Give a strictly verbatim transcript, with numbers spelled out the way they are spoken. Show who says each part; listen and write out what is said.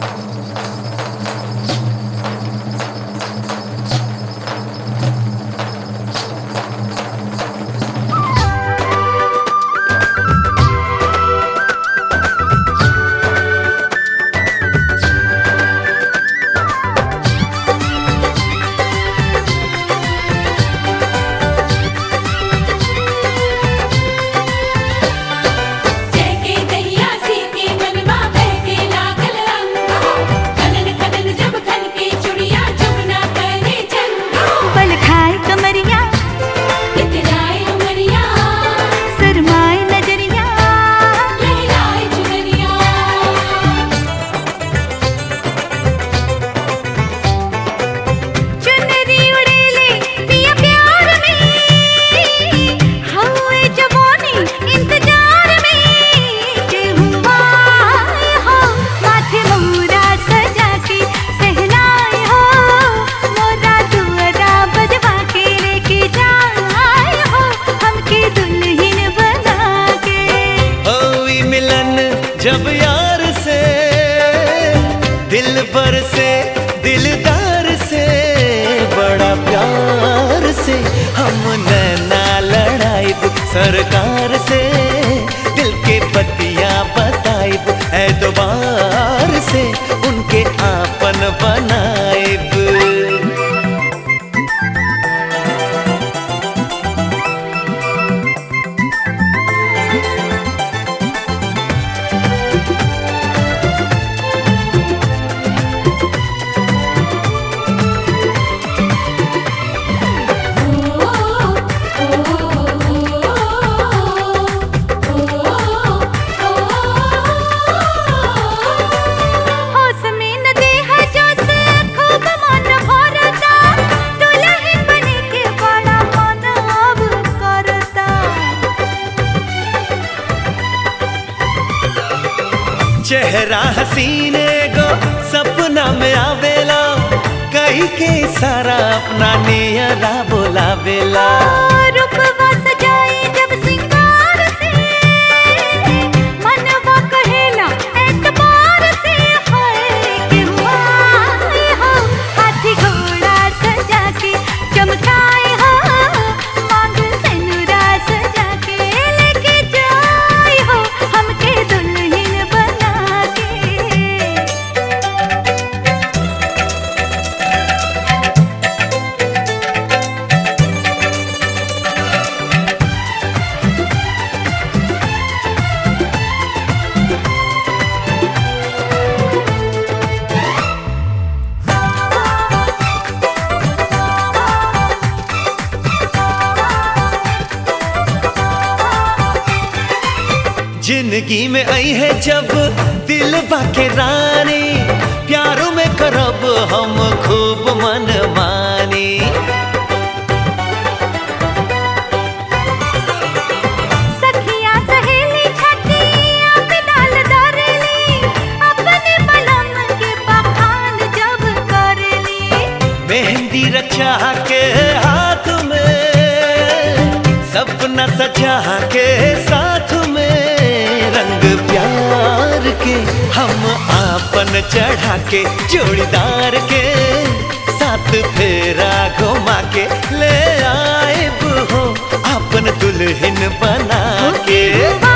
Speaker 1: जब यार से दिल भर से दिलदार से बड़ा प्यार से हम नैना लड़ाइब सरकार से दिल के पतिया बताइब एतबार से उनके आपन बनाइब। चेहरा हसीने गो सपना में आवेला कहीं के सारा अपना नियरा बोलावेला।
Speaker 2: रूपवा सजाई जब सिंगार से मनवा कहेला एतबार से हाय कि हुआ हो हाथी घोड़ा सजा के चमकाए हो मांग सेनुरा सजा के लेके जाए हो हमके दुल्हन
Speaker 1: जिंदगी में आई है जब दिल बाके रानी प्यारों में करब हम खूब मन मानी।
Speaker 2: सखियां सहेली छठियां पे डाल दरेली अपने बलम के बखान जब करेली।
Speaker 1: मेहंदी रचा के हाथ में सपना सजा के साथ में रंग प्यार के हम आपन चढ़ा के जोड़ीदार के साथ फेरा घुमा के ले आए हो आपन दुल्हन बना के।